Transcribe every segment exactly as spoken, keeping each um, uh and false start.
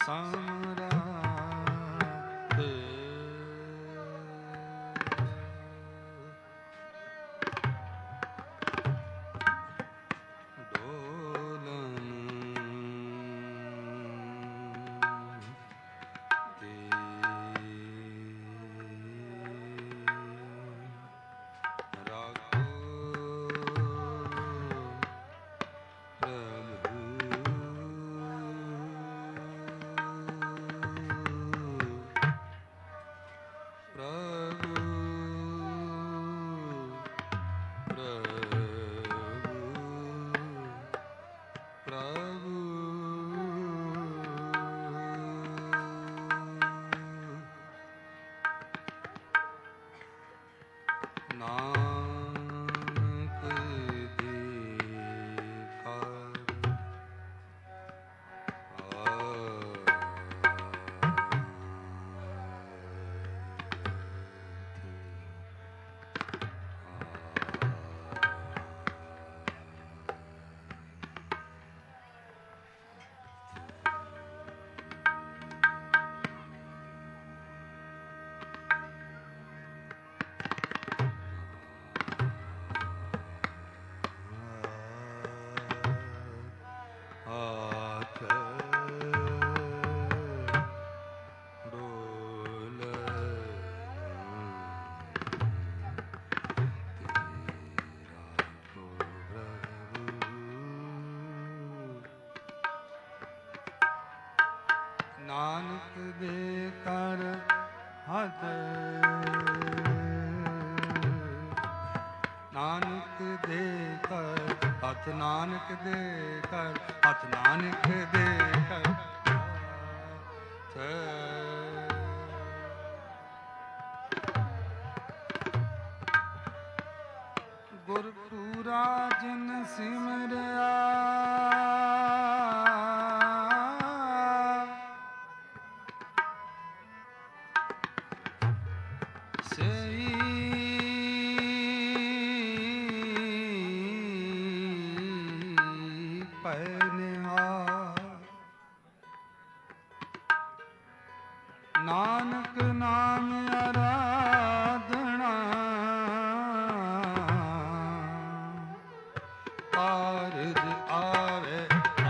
ਨਾਨਕ ਦੇ ਕਰ ਹੱਥ, ਨਾਨਕ ਦੇ ਕਰ ਹੱਥ, ਨਾਨਕ ਦੇ ਕਰ ਹੱਥ, ਨਾਨਕ ਦੇ ਕਰ ਗੁਰਪੂਰਾ ਜਿਨ ਸਿਮਰਿਆ ਨਾਨਕ ਨਾਮ ਅਰਾਧਨਾ ਕਾਰਜ ਆਵੇ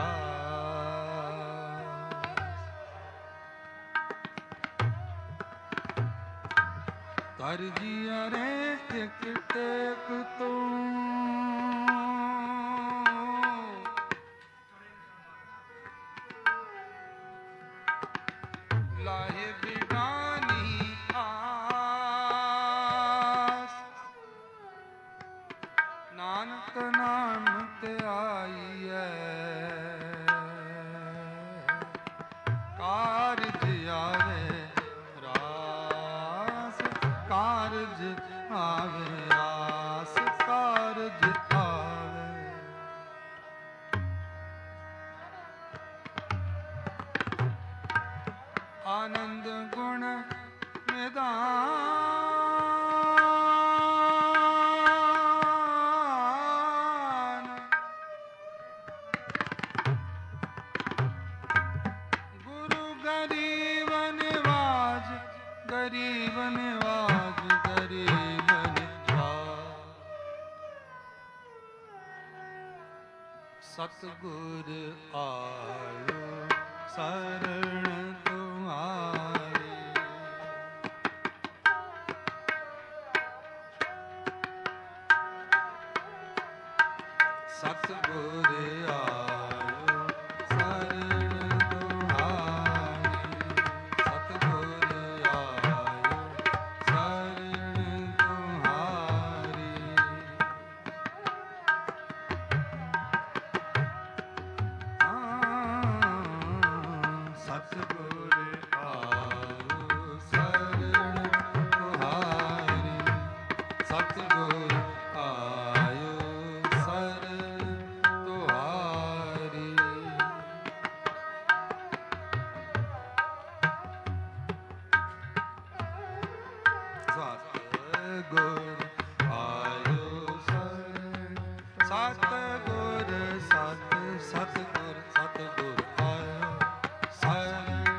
ਕਰ ਜੀਆ ਰੇ ਇੱਕ ਟੇਕ ਤੂੰ ਲਾਹੇ ਬਿਗਾਨੀ ਆਸ, ਨਾਨਕ ਨਾਮ ਤੇ ਆਈਐ ਕਾਰਜ ਆਵੇ ਰਾਸ, ਕਾਰਜ ਆਵੇ ਰਾਸ, ਕਾਰਜ ਆਵੇ ਆਨੰਦ ਗੁਣ ਨਿਧਾਨ, ਗੁਰੂ ਗਰੀਬ ਨਿਵਾਜ, ਗਰੀਬ ਨਿਵਾਜ, ਗਰੀਬ ਨਿਵਾਜ, ਸਤਿਗੁਰ ਆਇਓ ਸਰਣ ਤੁਮਾਰੀ, ਸਤਿਗੁਰ ਆਇਓ ਸਰਣ ਤੁਮਾਰੀ, ਸਤਿਗੁਰ ਆਇਓ ਸਰਣ ਤੁਮਾਰੀ, ਸਤਿਗੁਰ ਆਇਓ ਸਰਣ ਤੁਮਾਰੀ, ਸਤਿਗੁਰ ਆਇਓ ਸਰਣ ਤੁਮਾਰੀ, ਸਤਿਗੁਰ ਆਇਓ ਸਰਣ, ਸਤਿਗੁਰ ਸਤ ਸਤਿਗੁਰ ਸਤਿਗੁਰ ਆਇਓ ਸਰਣ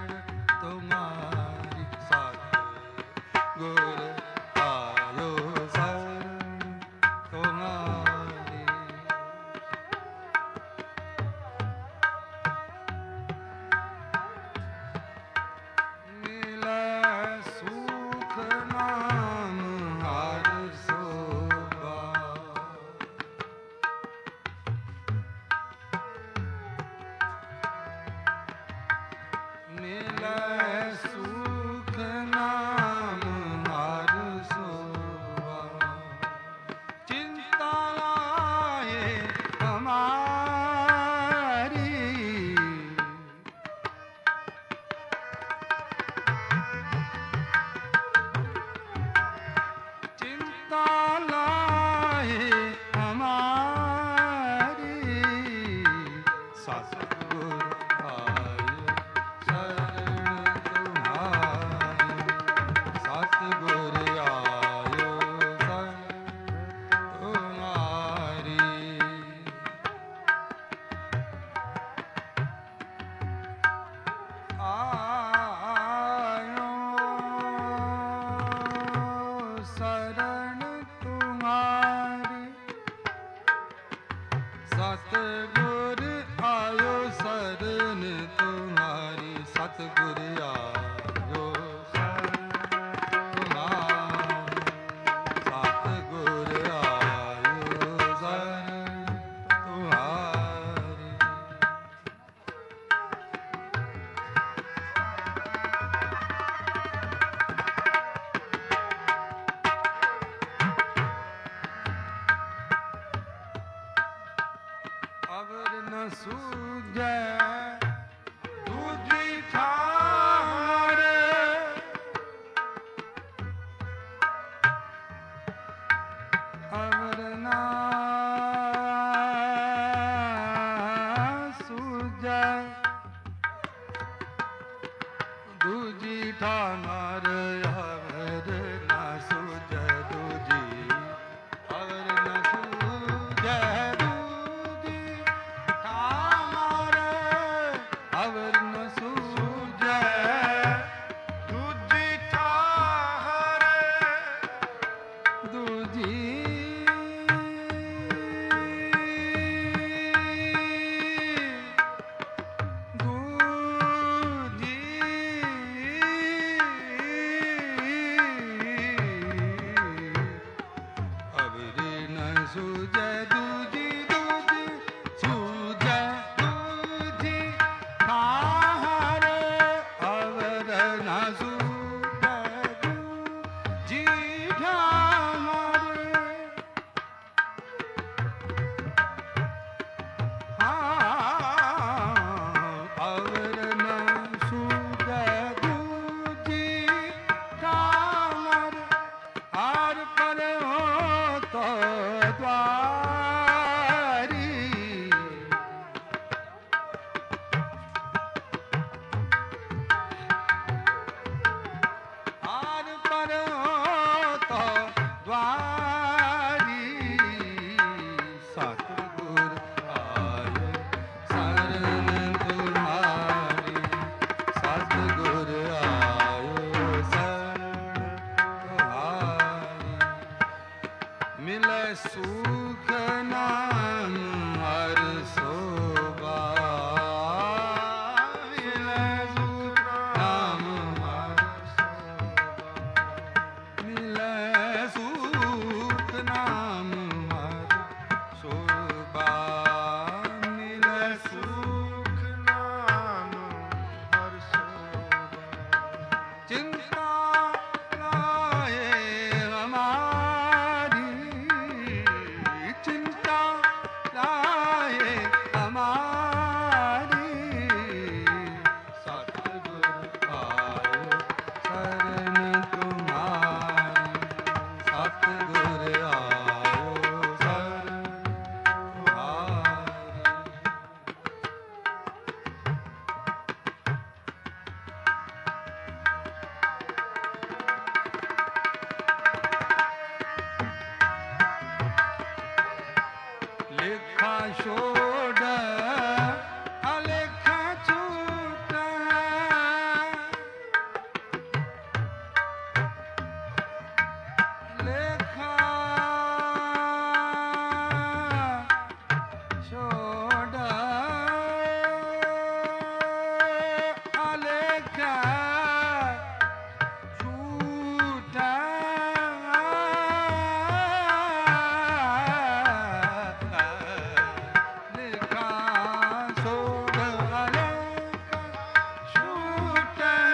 Shooter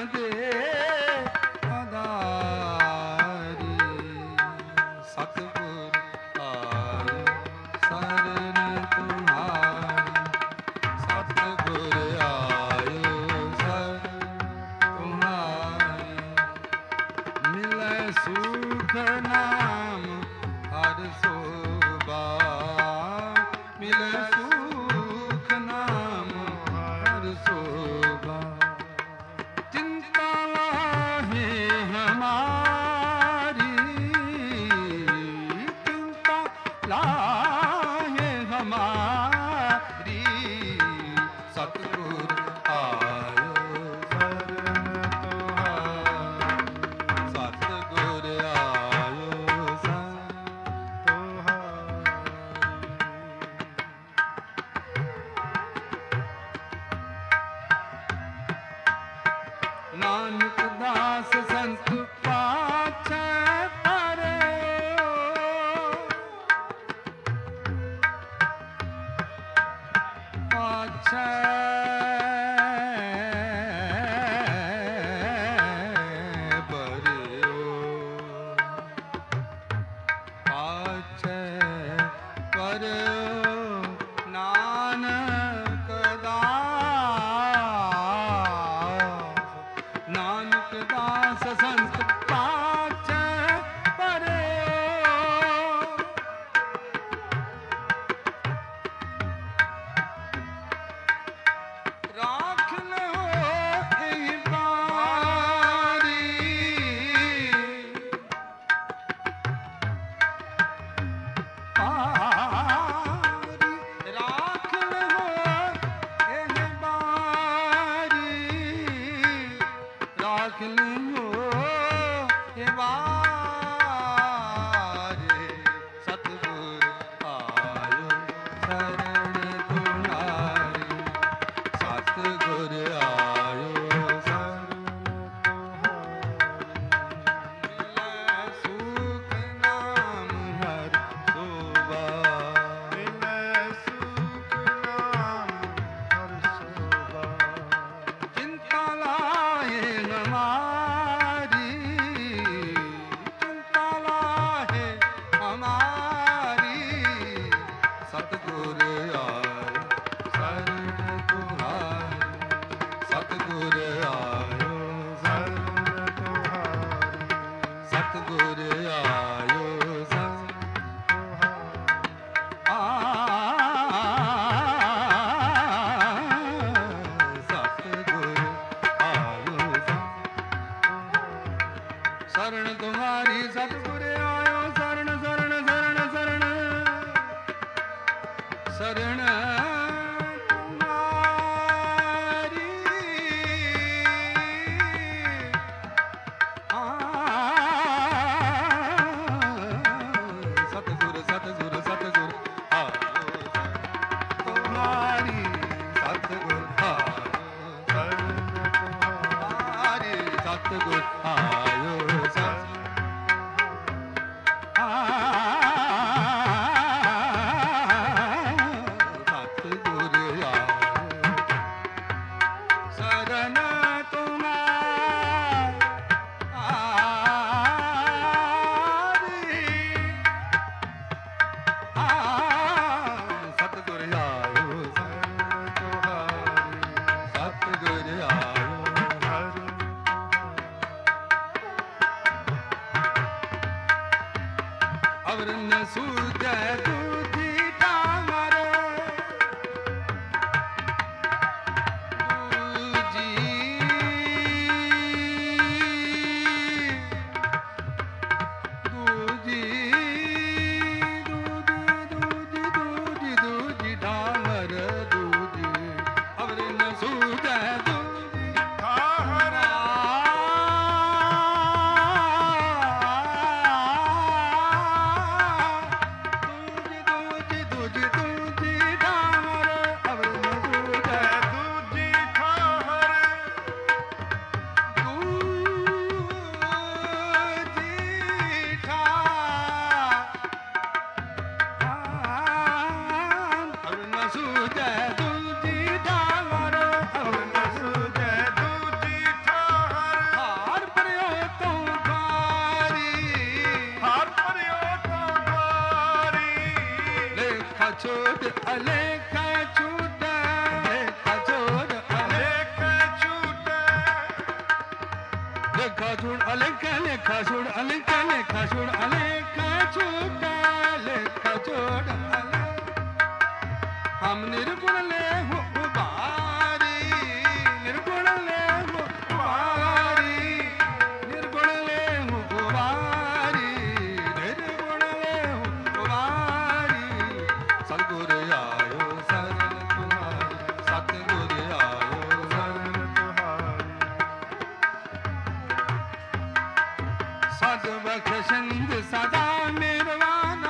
ਦੇ ਆਧਾਰੀ ਸਤਿਗੁਰ ਆਇ ਸਰਨ ਤੁਮਾਰੀ ਸਤਿਗੁਰ ਆਇ ਸਰਨ ਤੁਮਾਰੀ ਮਿਲੈ ਸੁਖ ਨਾਮ ਹਰਿ ਸੋਭਾ ਮਿਲੈ ਸੁਖ ਨਾਮ ਹਰਿ ਸੋਭਾ ਚਿੰਤਾ ਲਾਹੇ ਹਮਾਰੀ ਚਿੰਤਾ ਲਾਹੇ ਹਮਾਰੀ ਸਤਿਗੁਰ ਆਇ ਸਰਨ ਤੁਹਾਰੀ ਸਤਿਗੁਰ ਆਇ ਸਰਨ ਤੁਹਾਰੀ ਨਾਨਕ ਦਾਸ ਸੰਤ ਪਾਛੈ ਪਰਿਓ ਪਾਛੈ ਪਰਿਓ ਪਾਛੈ ਪਰਿਓ ਨਾਨਕ ਦਾਸ ਨਾਨਕ ਦਾਸ ਸੰਤ ਪਾਛੈ ਪਰਿਓ ਰਾਖ ਲਓ ਇਹ ਬਾਰੀ ਪਾਰੀ ਰਾਖ ਲਓ ਇਹ ਬਾਰੀ ਰਾਖ ਲਿਓ ਇਹ ਬਾਰੀ ਸਤਿਗੁਰ ਆਇ ਸਰਨ ਤੁਮਾਰੀ ਸਤਿਗੁਰ ਆਇ ਸਰਨ ਤੁਮਾਰੀ ਮਿਲੈ ਸੁਖ ਨਾਮ ਹਰਿ ਸੋਭਾ ਚਿੰਤਾ ਲਾਹੇ ਹਮਾਰੀ ਚਿੰਤਾ ਲਾਹੇ ਹਮਾਰੀ ਸਤਿਗੁਰ ਆਇ ਸਰਨ ਤੁਹਾਰੀ ਸਤਿਗੁਰ ਆਇ ਸਰਨ ਤੁਹਾਰੀ ਸਤਿਗੁਰ ਆਇ ਸਰਨ ਆ ਸਤਿਗੁਰ ਆਇ ਸਰਨ ਤੁਮਾਰੀ ਸਤਿਗੁਰ ਆਇ ਸਰਨ ਸਰਨ ਸਰਨ ਸਰਨ ਸਰਨ ਤੁਮਾਰੀ ਆ ਸਤਿਗੁਰ ਸਤਿਗੁਰ ਸਤਿਗੁਰ ਆਇ ਤੁਮਾਰੀ ਸਤਿਗੁਰ ਆਇ ਸਰਨ ਤੁਮਾਰੀ ਸਤਿਗੁਰ ਆਇ ਸਰਨ ਆ ਸਤਿਗੁਰ ਆਇ ਸਰਨ ਤੁਮਾਰੀ ਆ ਸਤਿਗੁਰ ਆਇ ਸਰਨ ਤੁਹਾਰੀ ਸਤਿਗੁਰ ਆਇ ਸਰਨ ਅਵਰ ਨ ਸੂਝੈ ਦੂਜੀ ਡਾਂਗਰ ਦੂਜੀ ਦੂਜੀ ਦੂਜੀ ਦੂਜੀ ਦੂਜੀ ਡਾਂਗਰ ਦੂਜੀ ਅਵਰ ਨ ਸੂਝੈ ਦੂਜੀ ਡਾਂਗਰ ਦੂਜੀ ਅਲੇਖਾ ਛੂਟੈ ਲੇਖਾ ਛੋੜ ਅਲੇਖਾ ਛੂਟੈ ਲੇਖਾ ਛੋੜ ਅਲੇਖਾ ਲੇਖਾ ਛੋੜ ਅਲੇਖਾ ਲੇਖਾ ਛੋੜ ਅਲੇਖਾ ਛੂਟੈ ਲੇਖਾ ਛੋੜ ਹਮ ਨਿਰਗੁਣ ਲੈ ਹੋ ਉਬਾਰੀ ਨਿਰਗੁਣ ਲੈ ਹੋ ਉਬਾਰੀ ਨਿਰਗੁਣ ਲੈ ਹੋ ਉਬਾਰੀ ਨਿਰਗੁਣ ਲੈ ਹੋ ਉਬਾਰੀ ਸਤਿਗੁਰ ਆਇਓ ਸਰਨ ਤੁਹਾਰੀ ਸਤਿਗੁਰ ਆਇਓ ਸਰਨ ਤੁਹਾਰੀ ਸਦ ਬਖਸ਼ਿੰਦ ਸਦਾ ਮਿਹਰਬਾਨਾ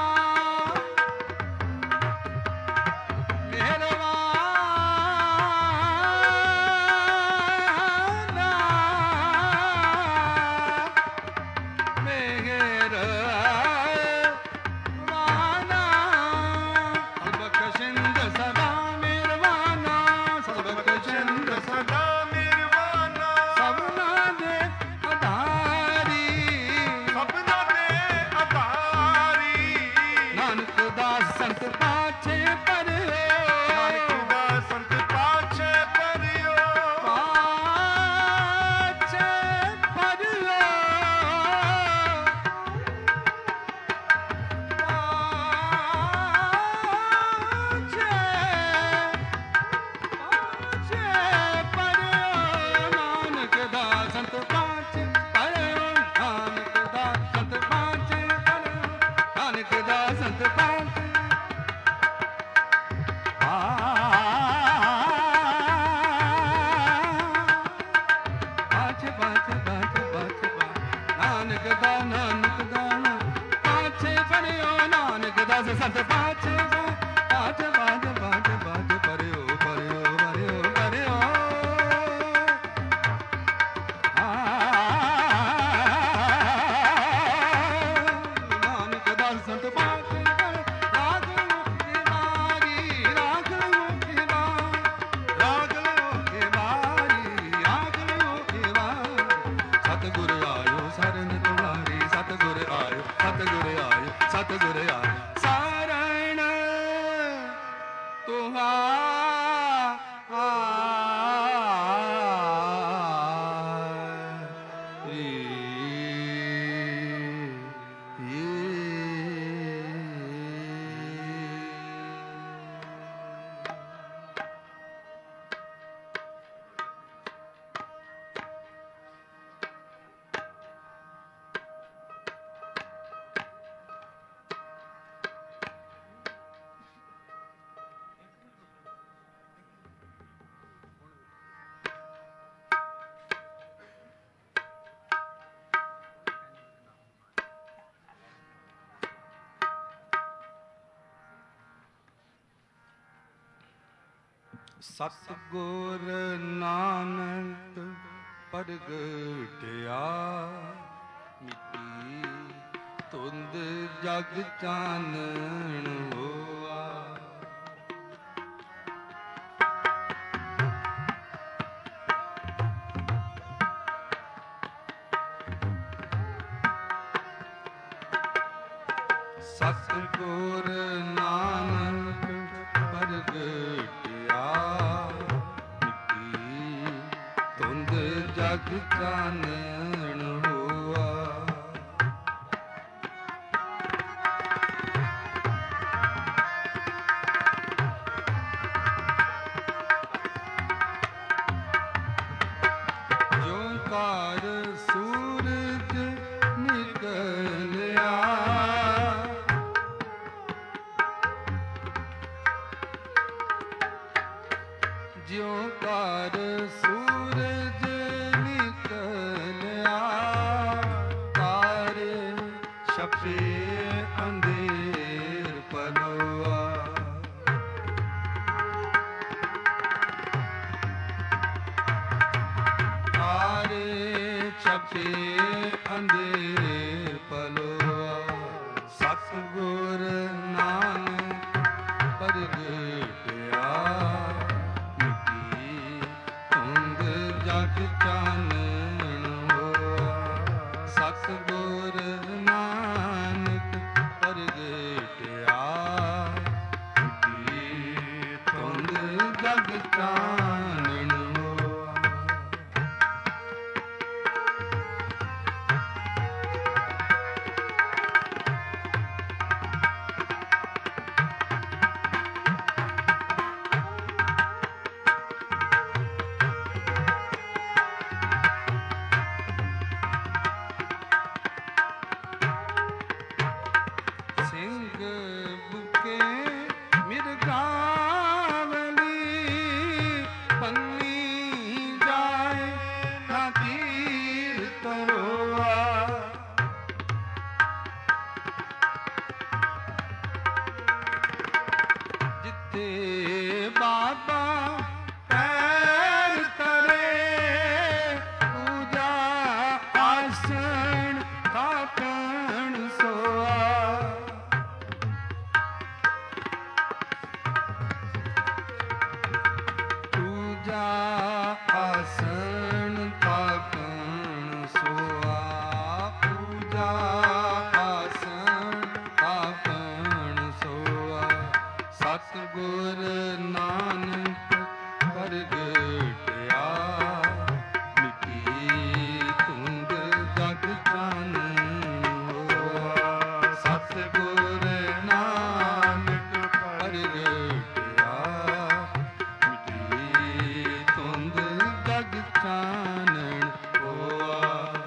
ਸਤਿਗੁਰ ਨਾਨਕ ਪ੍ਰਗਟਿਆ ਮਿੱਟੀ ਧੁੰਦ ਜਗ ਚਾਨਣ ਹੋਆ ਸਤਿਗੁਰ ਨਾਨਕ ਪ੍ਰਗਟਿਆ ਮਿੱਟੀ ਧੁੰਦ ਜਗ ਚਾਨਣ ਹੋਆ ਜਿਉਂ ਕਾਰ ਸੂਰਜ ਨਿਕਲਿਆ ਜਿਉਂ ਕਾਰ ਸੂਰਜ ਨਿਕਲਿਆ ਤਾਰੇ ਛਪੇ ਅੰਧੇਰ ਪਲੋਆ ਤਾਰੇ ਛਪੇ ਅੰਧੇਰ ਪਲੋਆ ਸਤਿਗੁਰ ਨਾਨਕ ਪ੍ਰਗਟਿਆ ਜਗ ਚਾਨਣ ਹੋਆ ਸਤਿਗੁਰ ਨਾਨਕ ਪ੍ਰਗਟਿਆ ਮਿੱਟੀ ਤਰੋਆ। ਜਿੱਥੇ ਬਾਬਾ ਪੈਰ ਧਰੇ, ਪੂਜਾ ਆਸਣ ਥਾਪਣ ਸੋਆ। ਪੂਜਾ ਆਸਣ ਥਾਪਣ ਸੋਆ। ਪੂਜਾ ਆਸਣ ਥਾਪਣ ਸੋਆ। ਸਤਿਗੁਰ ਨਾਨਕ ਪ੍ਰਗਟਿਆ, ਮਿਟੀ ਧੁੰਦ ਜਗ ਚਾਨਣ ਹੋਆ। ਸਤਿਗੁਰ ਨਾਨਕ ਪ੍ਰਗਟਿਆ, ਮਿਟੀ ਧੁੰਦ ਜਗ ਚਾਨਣ ਹੋਆ।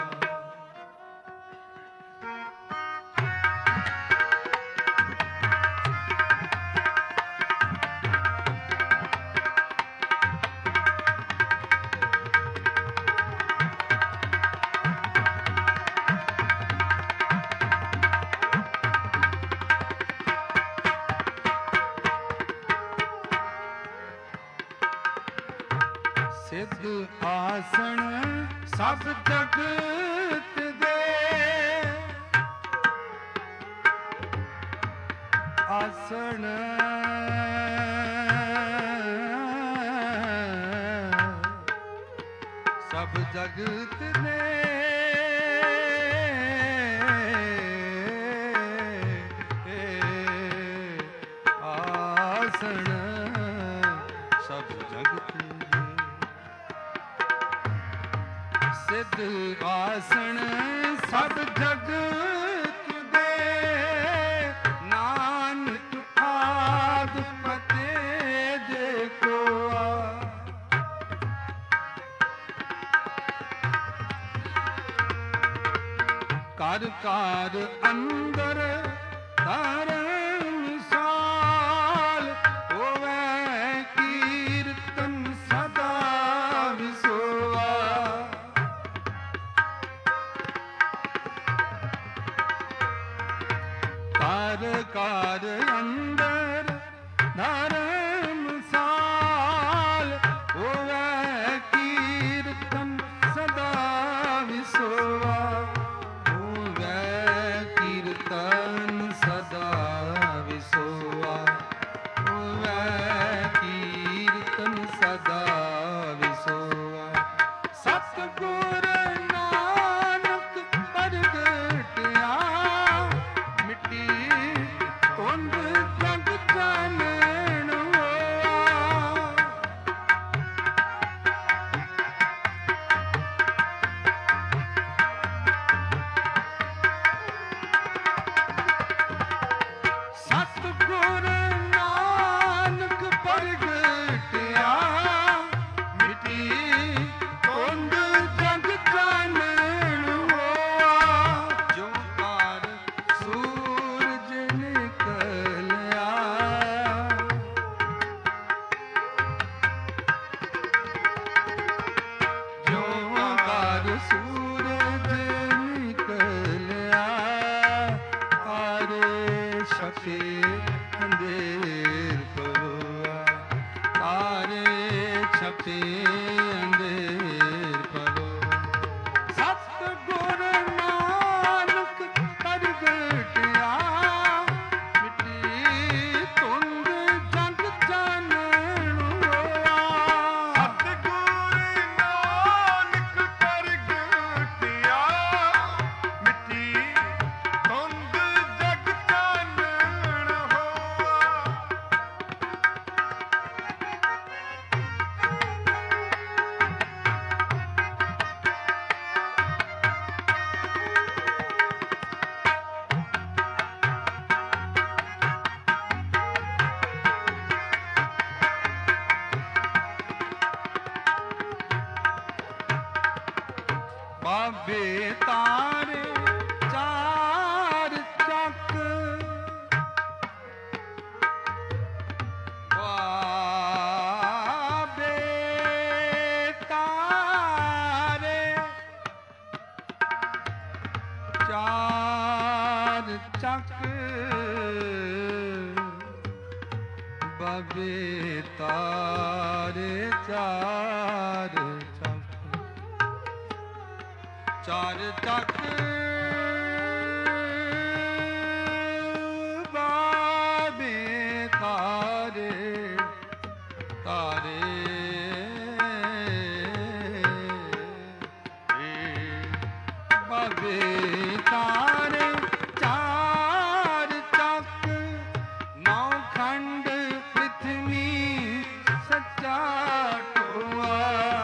ਸਿੱਧ ਆਸਣ ਸਭ ਜਗਤ ਦੇ, ਆਸਣ ਸਭ ਜਗਤ ਦੇ। ਆਸਣ ਸਭ ਜਗਤ ਦੇ। ਸਿੱਧ ਆਸਣ ਸਭ ਜਗਤ ਦੇ, ਨਾਨਕ ਆਦਿ ਫਤਿਹ ਦੇ ਕੋਆ। ਘਰ ਘਰ ਅੰਦਰ ਧਰਮਸਾਲ, ਹੋਵੇ ਕੀਰਤਨ ਸਦਾ ਵਿਸੋਆ। ਘਰ ਘਰ ਅੰਦਰ ਧਰਮਸਾਲ, ਹੋਵੇ ਕੀਰਤਨ ਸਦਾ ਵਿਸੋਆ। ਹੋਵੇ ਕੀਰਤਨ ਸਦਾ ਵਿਸੋਆ। ਹੋਵੇ ਕੀਰਤਨ ਸਦਾ ਵਿਸੋਆ। ਸਤਿਗੁਰ ਨਾਨਕ ਪ੍ਰਗਟਿਆ, ਮਿਟੀ ਧੁੰਦ ਜਗ ਚਾਨਣ ਹੋਆ। ਸਤਿਗੁਰ ਨਾਨਕ ਪ੍ਰਗਟਿਆ, ਮਿਟੀ ਧੁੰਦ ਜਗ ਚਾਨਣ ਹੋਆ। ਜੋ ਕਾਰ ਸੂਰਜ ਨਿਕਲਿਆ, ਜੋ ਕਾਰ ਸੂਰਜ ਨਿਕਲਿਆ। ਤਾਰੇ ਛਪੇ ਅੰਧੇਰ ਪਰੋਆ। ਤਾਰੇ ਛਪੇ ਅੰਧੇਰ ਪਰੋਆ। ਸਤਿਗੁਰ ਨਾਨਕ ਪ੍ਰਗਟਿਆ, ਮਿਟੀ ਧੁੰਦ ਜਗ ਚਾਨਣ ਹੋਆ। ਸਤਿਗੁਰ ਨਾਨਕ ਪ੍ਰਗਟਿਆ, ਮਿਟੀ ਧੁੰਦ ਜਗ ਚਾਨਣ ਹੋਆ। ਬਾਬੇ ਤਾਰੇ ਚਾਰ ਚੱਕ, ਬਾਬੇ ਤਾਰੇ ਚਾਰ ਚੱਕ ਬਾਬੇ ਤਾਰੇ ਚਾਰ ਚੱਕ ਚਾਰ ਚੱਕ ਬਾਬੇ ਤਾਰੇ ਤਾਰੇ ਬਾਬੇ ਤਾਰੇ ਚਾਰ ਚੱਕ ਨੌ ਖੰਡ ਪ੍ਰਿਥਵੀ ਸੱਚਾ ਟੋਆ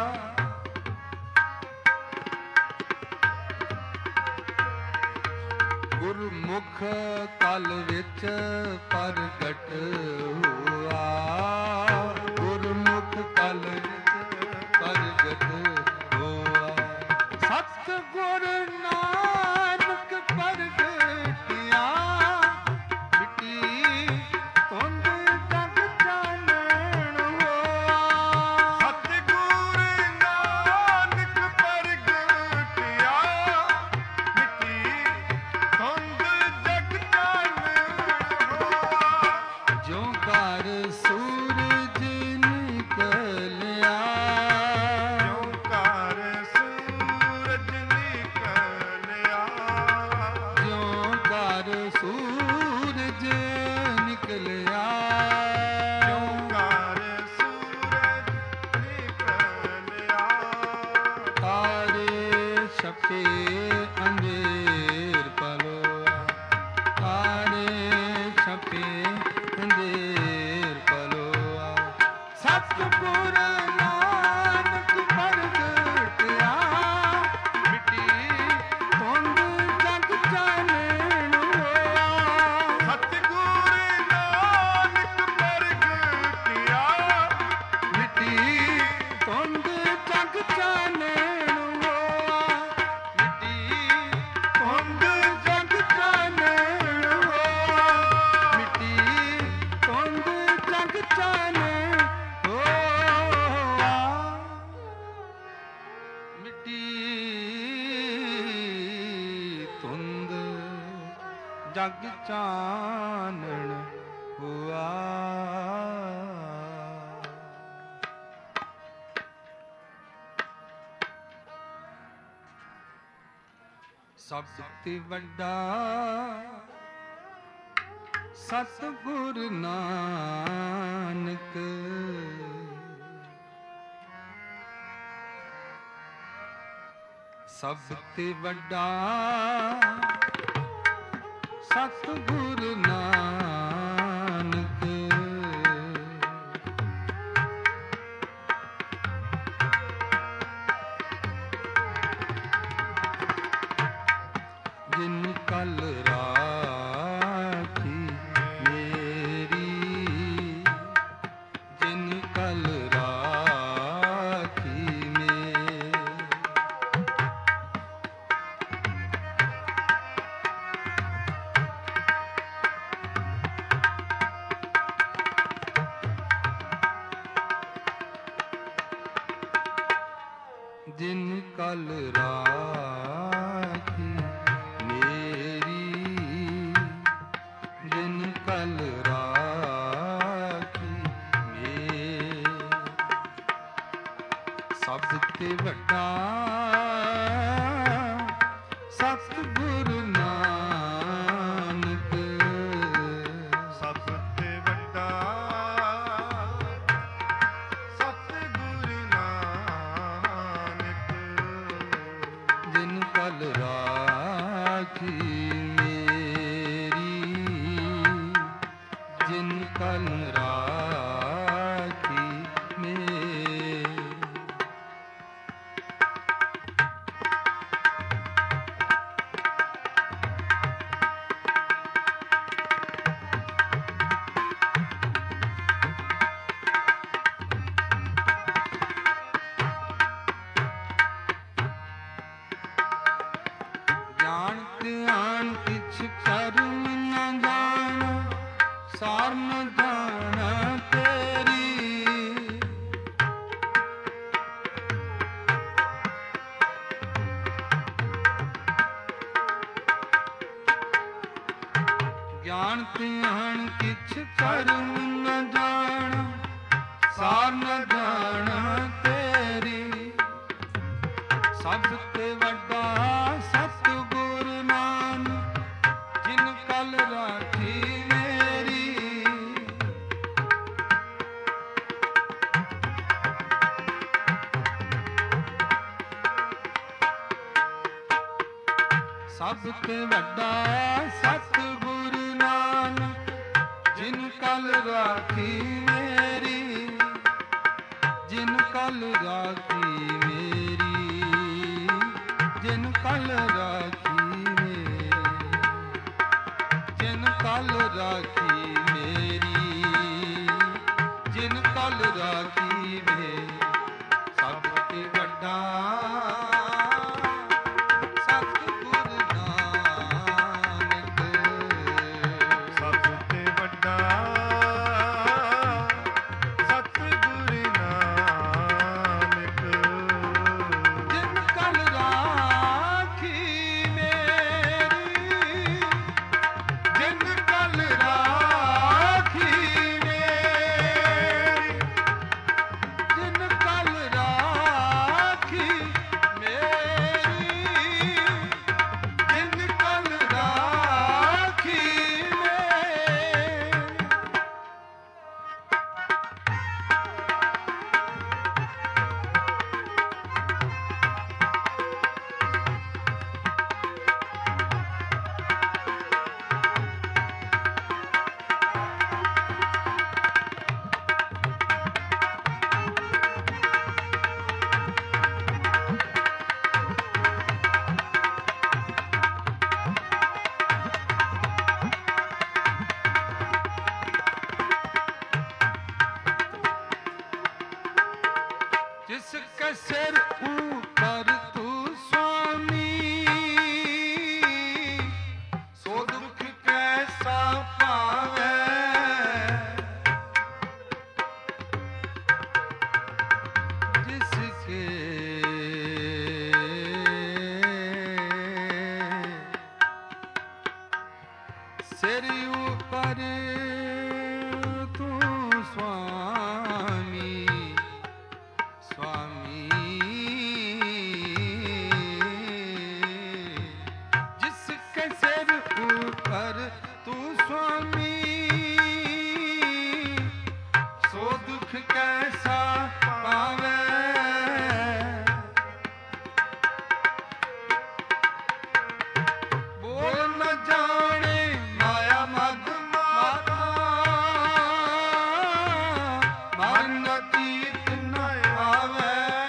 ਗੁਰਮੁਖ ਕਲ ਵਿੱਚ ਪ੍ਰਗਟ ਹੋਆ ਗੁਰਮੁਖ ਕਲ ਵਿੱਚ ਪ੍ਰਗਟ ਹੋਆ ਸਤਿਗੁਰ ਨਾਨਕ ਪ੍ਰਗਟਿਆ ਮਿਟੀ ਧੁੰਦ ਜਗ ਚਾਨਣ ਹੋਆ ਸਤਿਗੁਰ ਨਾਨਕ ਪ੍ਰਗਟਿਆ ਮਿਟੀ ਧੁੰਦ ਜਗ ਚਾਨਣ ਹੋਆ ਜਿਉ ਘਰ ਸੂਰਜ ਨਿਕਲਿਆ ਜਿਉ ਘਰ ਸੂਰਜ ਨਿਕਲਿਆ ਜਿਉ ਘਰ ਸੂਰਜ ਨਿਕਲਿਆ ਜਿਉ ਘਰ ਸੂਰਜ ਨਿਕਲਿਆ ਤਾਰੇ ਛਪੇ ਅੰਧੇਰ ਪਲੋਆ ਤਾਰੇ ਛਪੇ ਅੰਧੇਰ ਪਲੋਆ ਸਤਿਗੁਰ ਨਾਨਕ ਪ੍ਰਗਟਿਆ ਮਿਟੀ ਧੁੰਦ ਜਗ ਚਾਨਣ ਹੋਆ ਸਤਿਗੁਰ ਨਾਨਕ ਪ੍ਰਗਟਿਆ ਮਿਟੀ ਧੁੰਦ ਜਗ ਚਾਨਣ ਹੋਆ ਮਿਟੀ ਧੁੰਦ ਜਗ ਚਾਨਣ ਹੋਆ ਮਿਟੀ ਧੁੰਦ ਜਗ ਚਾਨਣ ਹੋਆ ਮਿਟੀ ਧੁੰਦ ਜਗ ਚਾਨਣ ਹੋਆ ਸਭ ਤੇ ਵੱਡਾ ਸਤਿਗੁਰ ਨਾਨਕ ਸਭ ਤੇ ਵੱਡਾ ਸਤਿਗੁਰ ਨਾਨਕ ਜਿਨ ਕਲ ਰਾਖੀ ਮੇਰੀ ਜਿਨ ਕਲ ਰਾਖੀ ਮੇਰੀ ਜਿਨ ਕਲ ਰਾਖੀ ਮੇਰੀ ਜਿਨ ਕਲ ਰਾਖੀ ਮੇਰੀ ਸਭ ਤੇ ਵੱਡਾ ਸਤਿਗੁਰ ਨਾਨਕ ਸਭ ਤੇ ਵੱਡਾ ਸਤਿਗੁਰ ਨਾਨਕ ਜਿਨ ਕਲ ਰਾਖੀ ਮੇਰੀ ਜਿਨ ਕਲ ਰਾਖੀ ਮੇਰੀ ਗਿਆਨ ਧਿਆਨ ਜਾਣਤੇ ਹਨ ਕਿਛ ਕਰਮ ਨ ਜਾਣ, ਸਾਰ ਨ ਜਾਣ ਤੇਰੀ। ਸਭ ਤੇ ਵੱਡਾ ਸਤਿਗੁਰ ਨਾਨਕ, ਜਿਨ ਕਲ ਰਾਖੀ ਮੇਰੀ। ਸਭ ਤੇ ਵੱਡਾ ਸਤਿਗੁਰ ਨਾਨਕ, ਜਿਨ ਕਲ ਰਾਖੀ ਮੇਰੀ। ਜਿਨ ਕਲ ਰਾਖੀ ਮੇਰੀ, ਜਿਨ ਕਲ ਰਾਖੀ ਮੇਰੀ, ਜਿਨ ਕਲ ਰਾਖੀ ਮੇਰੀ, ਜਿਨ ਕਲ ਰਾਖੀ ਮੇਰੀ। ਸਭ ਤੇ ਵੱਡਾ जिसके सिर ऊपर तू स्वामी, सो दुख कैसा पावे। जिसके सिर ऊपर तू स्वामी, जिसके सिर ऊपर तू स्वामी, सो दुख कैसा पावे। बोल न जाने माया मद माता, मरन तीत न आवे।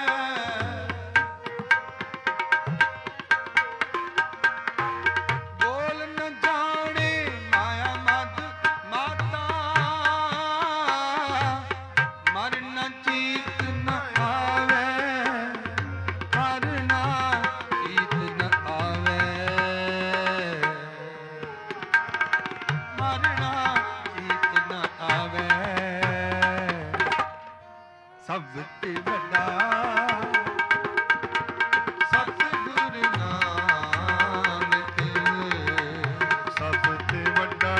ਸਭ ਤੇ ਵੱਡਾ ਸਤਿਗੁਰ ਨਾਨਕ, ਸਭ ਤੇ ਵੱਡਾ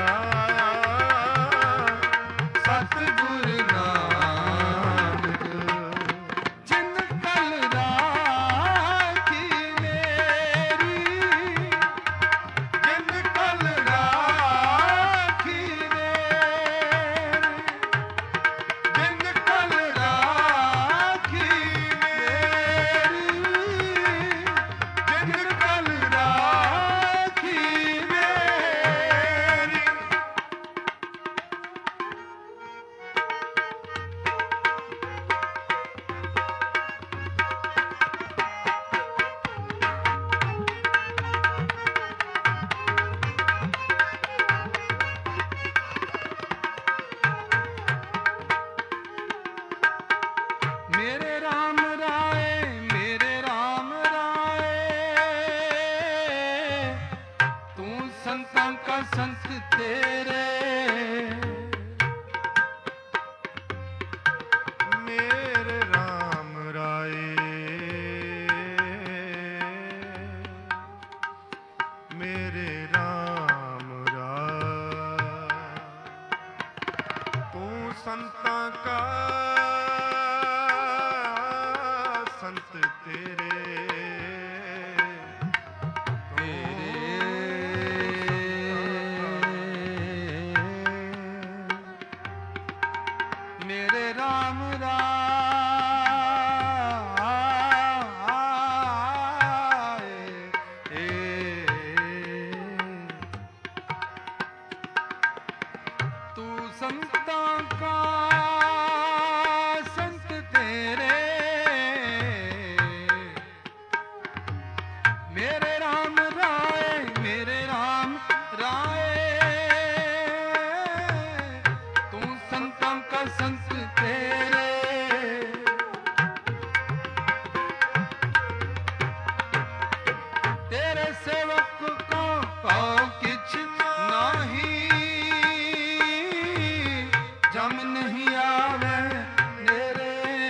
ਸਤਿਗੁਰ ਨਾਨਕ। ਜਿਨ ਕਲ ਰਾਖੀ ਮੇਰੀ, ਜਿਨ ਕਲ ਰਾਖੀ ਮੇਰੀ, ਜਿਨ ਕਲ ਰਾਖੀ ਮੇਰੇ RAM ਰਾਏ। संतों का संत तेरे, मेरे राम राय, मेरे राम राय, तू संतों का संत तेरे। तेरे सेवक को कहो किछ नाही, जम नहीं आवे नेरे।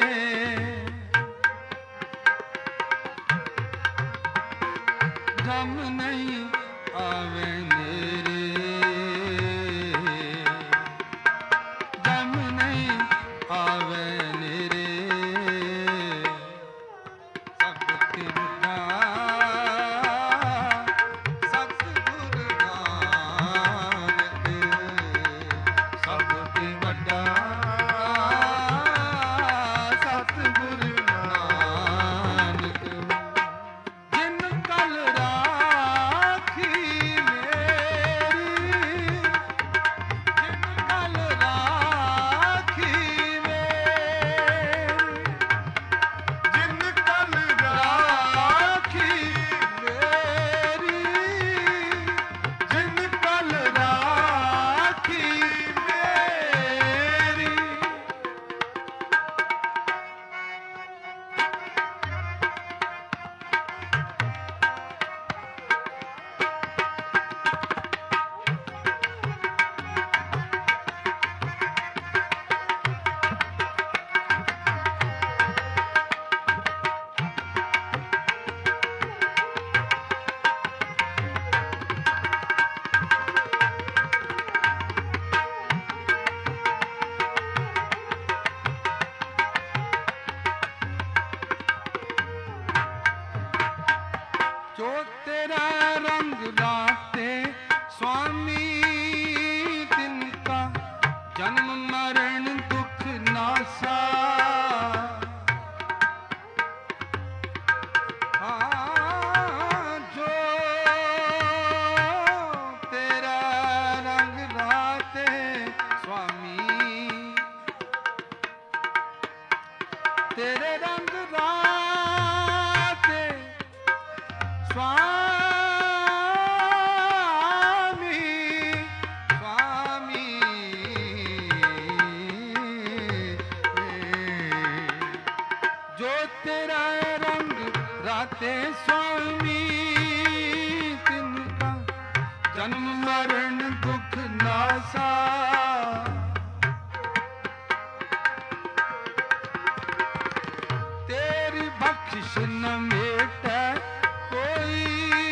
जम नहीं आवे नेरे, जम नहीं आवे नेरे। सब तिरका सतगुरु नानक, सब ते वड्डा सतगुरु नानक। जिन कल राखी मेरी, जिन कल राखी मेरी, जिन कल राखी मेरी, जिन कल राखी मेरी। जो तेरा रंग लाते स्वामी, तिनका जन्म मरण दुख नासा। हाँ, जो तेरा रंग लाते स्वामी, तेरे रंग लाते स्वामी, स्वामी, जो तेरा रंग राते स्वामी, तिनका जन्म मरण दुख नासा। तेरी बख्शिश न मेटे कोई,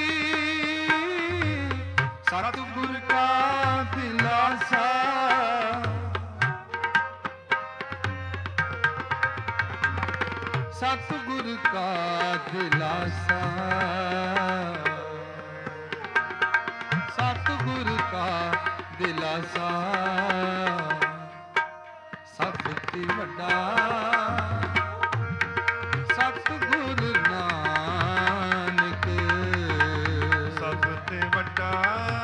सतगुर का दिलासा। सतगुर का दिलासा, सतगुर का दिलासा। सब ते वड्डा सतगुरु नानक, सब ते वड्डा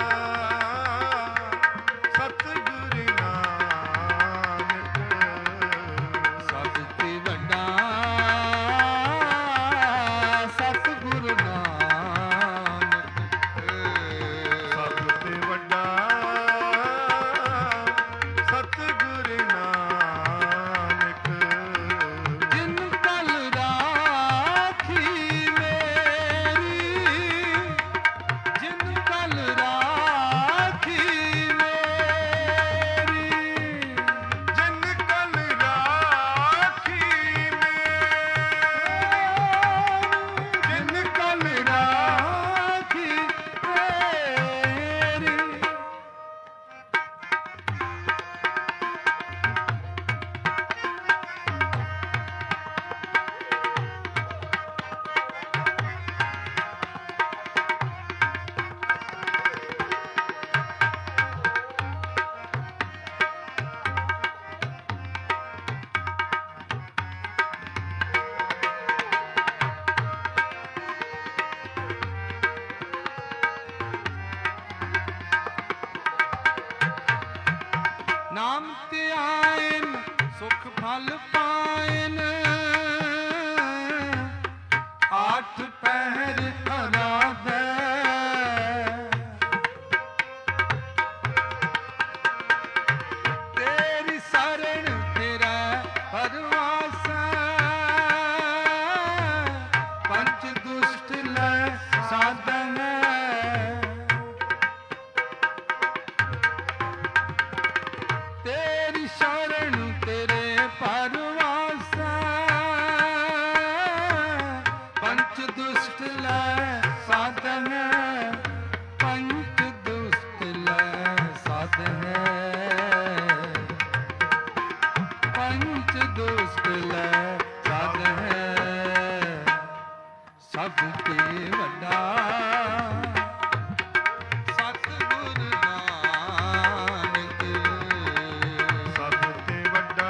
सतगुरु नानक, सब ते वड्डा सतगुरु नानक, सब ते वड्डा सतगुरु नानक। जिन कल राखी मेरी, जिन कल राखी मेरी, जिन कल राखी मेरी, जिन कल राखी मेरी। नाम फल पायन आठ पहर आराधे तेरी शरण तेरा परवासा पंच दुष्ट लै साधन तेरी शरण तेरे परवासा पंच दुष्ट लै साधन पंच दुष्ट लै साधन पंच दुष्ट लै साधन सबके वड्डा सतगुर नानक सबते वड्डा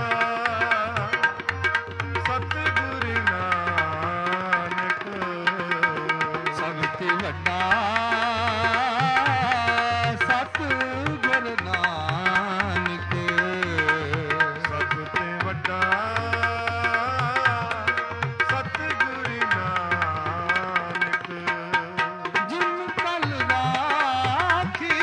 सतगुर नानक सबते वड्डा सतगुर नानक सबते वड्डा सतगुर नानक जिन कल राखी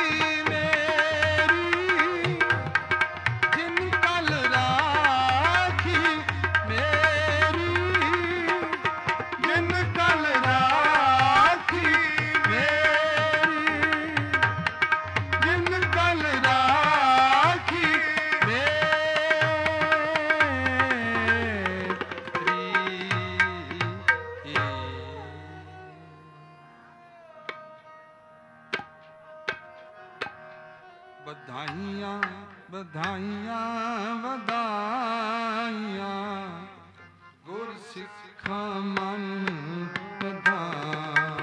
मेरी जिन कल राखी मेरी जिन कल राखी मेरी जिन कल राखी मेरी बधाइयाँ बधाइयाँ बधाइयाँ गुर सिखा मन बधाइयाँ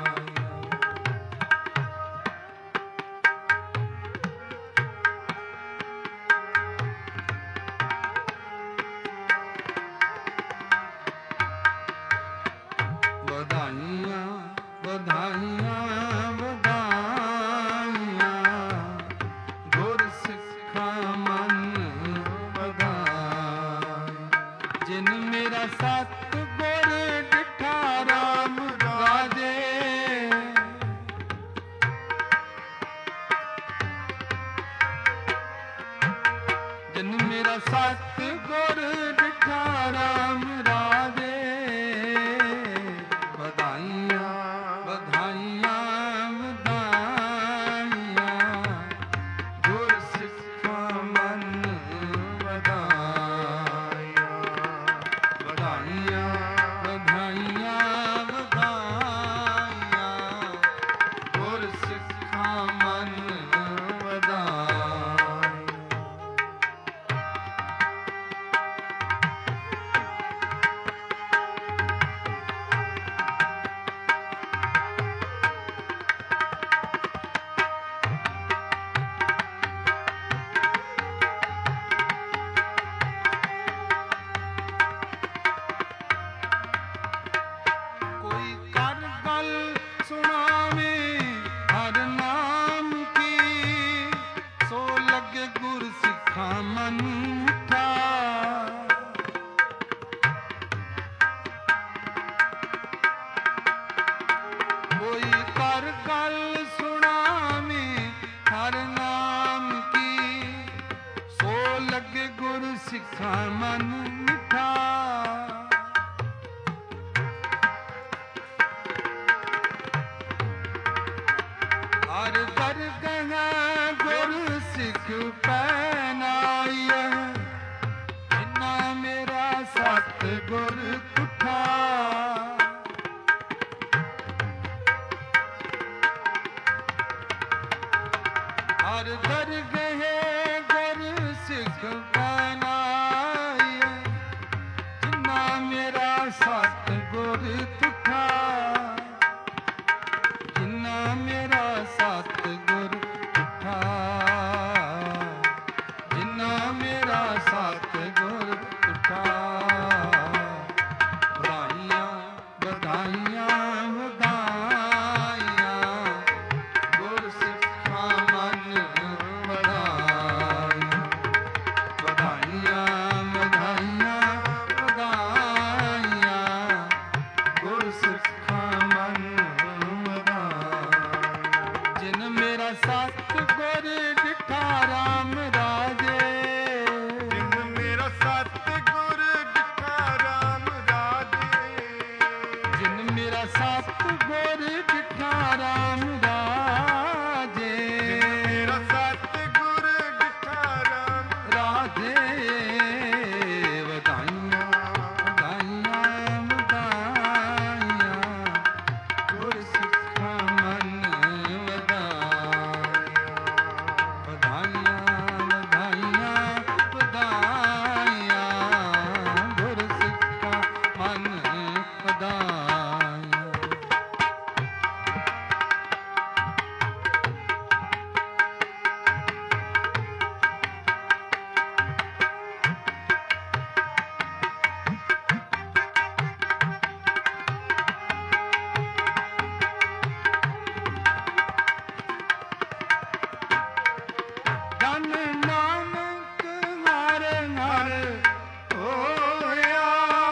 बधाइयाँ बधाइयाँ बधाइयाँ गुर सिखा मन बधाई जिन मेरा सतगुर डिठा राम राजे जिन मेरा सतगुर डिठा राम राजे बधाइयाँ बधाइयाँ बधाइयाँ गुर सिखा मन बधाइयाँ बधाइयाँ बधाइयाँ बधाइयाँ गुर सिखा मन बधाइयाँ कोई कर गल सुनावे हर नाम की सो लगे गुर सिखा मन मिठा कोई कर गल सुनावे हर नाम की सो लगे गुर सिखा मन मिठा हर दरगह गुर सिख पैनाई जिन्ना मेरा सतगुर तुठा हर दरगह गुर सिख पैनाई जिन्ना मेरा सतगुर तुठा जिन्ना मेरा सतगुर तुठा जिन्ना मेरा सतगुर तुठा बधाइयाँ बधाइयाँ बधाइयाँ गुर सिखा मन बधाइयाँ ਮੇਰਾ ਸਤਿਗੁਰ ਡਿਠਾ ਰਾਮ ਰਾਜੇ। ਜਿਨ ਮੇਰਾ ਸਤਿਗੁਰ ਡਿਠਾ ਰਾਮ ਰਾਜੇ। ਜਿਨ ਮੇਰਾ ਸਤਿਗੁਰ ਡਿਠਾ ਰਾਮ ਰਾਜੇ। ਮੇਰਾ ਸਤਿਗੁਰ ਡਿਠਾ ਰਾਮ ਰਾਜੇ ਵਧਾਈਆਂ ਵਧਾਈਆਂ ਵਧਾਈਆਂ ਗੁਰ ਸਿੱਖਾਂ ਮਨ ਵਧਾਈਆਂ। ਵਧਾਈਆਂ ਵਧਾਈਆਂ ਵਧਾਈਆਂ ਗੁਰ ਸਿੱਖਾਂ ਮਨ ਵਧਾਈਆਂ। ਜਨ ਨਾਨਕ ਹਰ ਹਰ ਹੋਇਆ।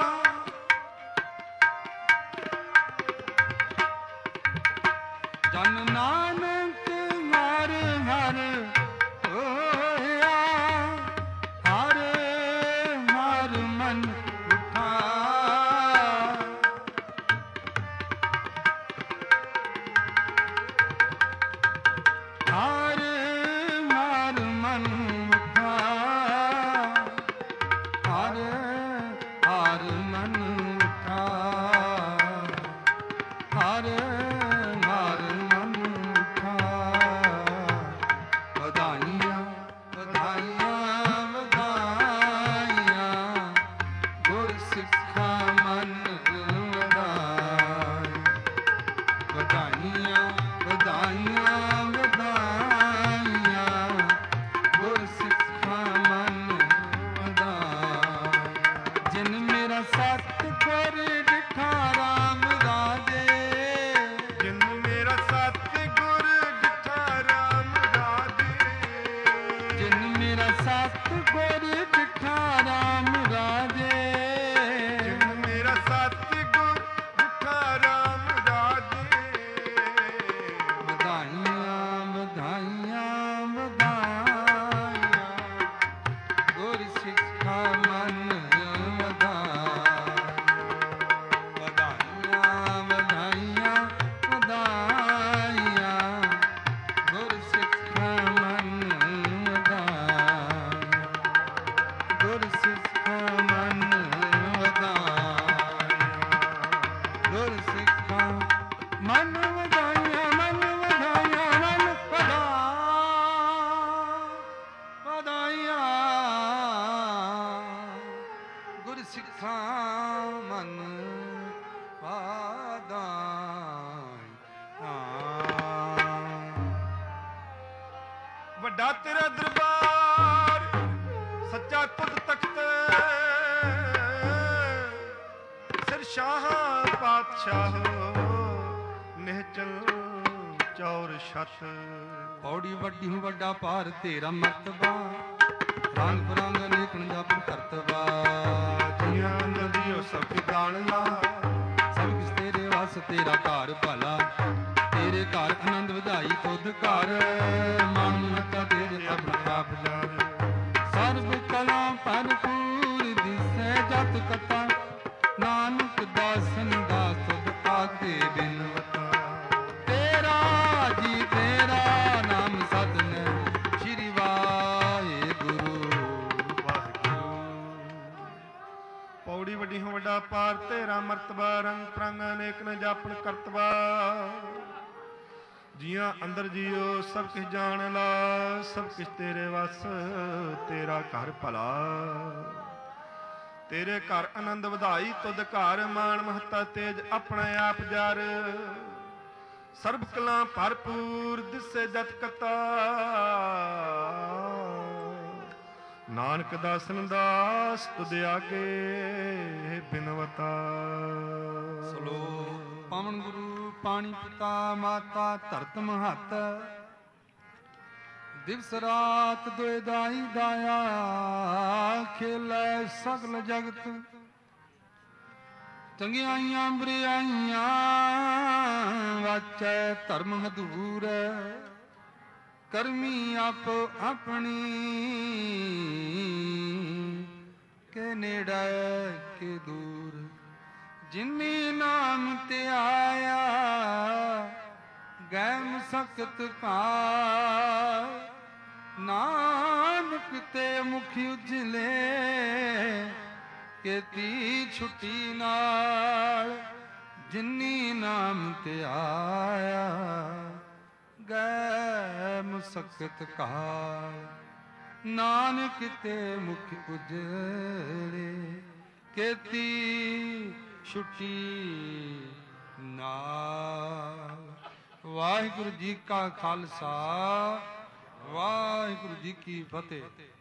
ਜਨ ਨਾਨਕ ਹਰ ਹਰ ਹੋਇਆ। ਹਰ ਹਰ ਮਨ ਉਠਾ। ਹਰ ਹਰ ਮਨ ਉਠਾ। ਹਰ ਹਰ ਮਨ ਉਠਾ। ਹਰ ਹਰ ਮਨ ਉਠਾ। ਵਧਾਈਆਂ ਵਧਾਈਆਂ ਵਧਾਈਆਂ ਗੁਰ ਸਿੱਖਾਂ ਮਨ ਵਧਾਈਆਂ। ਵਧਾਈਆਂ ਵਧਾਈਆਂ ਵਧਾਈਆਂ ਗੁਰ ਸਿੱਖਾਂ ਮਨ ਵਧਾਈਆਂ। ਜਿਨ ਮੇਰਾ ਸਤਿਗੁਰ ਡਿਠਾ ਰਾਮ ਰਾਜੇ। ਜਿਨ ਮੇਰਾ ਸਤਿਗੁਰ ਡਿਠਾ ਰਾਮ ਰਾਜੇ। ਜਿਨ ਮੇਰਾ ਸਤਿਗੁਰ ਡਿਠਾ ਰਾਮ ਰਾਜੇ। ਜਿਨ ਮੇਰਾ ਸਤਿਗੁਰ ਡਿਠਾ ਰਾਮ ਰਾਜੇ। ਵਧਾਈਆਂ ਵਧਾਈਆਂ ਵਧਾਈਆਂ ਗੁਰ ਸਿੱਖਾਂ ਮਨ ਵਧਾਈਆਂ। ਵਧਾਈਆਂ ਵਧਾਈਆਂ ਵਧਾਈਆਂ ਗੁਰ ਸਿੱਖਾਂ ਮਨ ਵਧਾਈਆਂ। ਗੁਰ ਸਿੱਖਾਂ ਮਨ ਵਧਾਈਆਂ। ਗੁਰ ਸਿੱਖਾਂ ਮਨ ਵਧਾਈਆਂ ਮਨ ਵਧਾਈਆਂ ਮਨ ਵਧਾ ਵਧਾਈਆਂ ਗੁਰ ਸਿੱਖਾਂ ਮਨ ਵਧਾਈਆਂ। ਵੱਡਾ ਤੇਰਾ ਦਰਬਾਰ ਸੱਚਾ ਤੁਧ ਤਖਤ। ਸਿਰ ਸ਼ਾਹ ਪਾਤਸ਼ਾਹ ਨਿਹਚਲ ਚੌਰ ਛਤ। ਪੌੜੀ ਵੱਡੀ ਹੂੰ ਵੱਡਾ ਭਾਰ ਤੇਰਾ ਮਰਤਬਾ। ਰੰਗ ਬਰੰਗ ਅਨੇਕ ਜਪ ਕਰਤਬਾ। ਜੀਆਂ ਨਦੀਓ ਸਭ ਜਾਣਨਾ। ਸਭ ਕਿਸ ਤੇਰੇ ਵਸ ਤੇਰਾ ਘਰ ਭਲਾ। ਤੇਰੇ ਘਰ ਆਨੰਦ ਵਧਾਈ ਤੁਧ ਘਰ। ਮਨ ਮਤਾ ਤੇਰੇ ਆਪਣਾ ਆਪ ਜਾਣੇ। ਸਰਬ ਕਲਾ ਭਰਪੂਰ ਦਿਸੈ ਜਤ ਕਥਾ। ਨਾਨਕ ਦਾਸਨ ਦਾਸ ਤੁਧ ਆਤੇ ਬਿਨਵਤਾ। ਤੇਰਾ ਜੀ ਤੇਰਾ ਨਾਮ ਸਤਿ ਸ਼੍ਰੀ ਵਾਹਿਗੁਰੂ ਵਾਹਿਗੁਰੂ। ਪੌੜੀ ਵੱਡੀ ਹੋ ਵੱਡਾ ਪਾਰ ਤੇਰਾ ਮਰਤਬਾ। ਰੰਗ ਪ੍ਰੰਗ ਅਨੇਕ ਨ ਜਾਪਣ ਕਰਤਬਾ। ਜੀਆਂ ਅੰਦਰ ਜੀਓ ਸਭ ਕਿਛ ਜਾਣ ਲਾ। ਸਭ ਕਿਛ ਤੇਰੇ ਵਸ ਤੇਰਾ ਘਰ ਭਲਾ। ਤੇਰੇ ਘਰ ਆਨੰਦ ਵਧਾਈ ਤੁਧ ਘਰ। ਮਾਣ ਮਹੱਤਾ ਤੇਜ ਆਪਣੇ ਆਪ ਜਰ। ਸਰਬ ਕਲਾ ਭਰਪੂਰ ਦਿਸੇ ਜਤ ਕਤਾ। ਨਾਨਕ ਦਾਸਨ ਦਾਸ ਤੁਧ ਆਗੇ ਬਿਨਵਤਾ। ਸਲੋਕ ਪਵਨ ਗੁਰੂ ਪਾਣੀ ਪਿਤਾ ਮਾਤਾ ਧਰਤ ਮਹੱਤ। ਦਿਵਸ ਰਾਤ ਦੁਇ ਦਾਈ ਦਾਇਆ। ਖੇਲੇ ਸਗਲ ਜਗਤ। ਚੰਗਿਆਈਆਂ ਬੁਰਿਆਈਆਂ ਵਾਚੈ ਧਰਮ ਹਦੂਰ। ਕਰਮੀ ਆਪੋ ਆਪਣੀ ਕੇ ਨੇੜੇ ਕੇ ਦੂਰ ਜਿਨੀ ਨਾਮ ਤੇ ਆਇਆ ਗੈ ਮੁਸਕਤ ਘਾਰ ਨਾਨਕ ਤੇ ਮੁਖ ਉਜਲੇ ਕੀਤੀ ਛੁੱਟੀ ਨਾਲ ਜਿਨੀ ਨਾਮ ਤੇ ਆਇਆ ਗੈ ਮੁਸਕਤ ਘਾਰ ਨਾਨਕ ਤੇ ਮੁਖ ਉਜਲੇ ਕੀਤੀ ਛੁੱਟੀ ਨਾਲ। ਵਾਹਿਗੁਰੂ ਜੀ ਕਾ ਖਾਲਸਾ ਵਾਹਿਗੁਰੂ ਜੀ ਕੀ ਫਤਿਹ।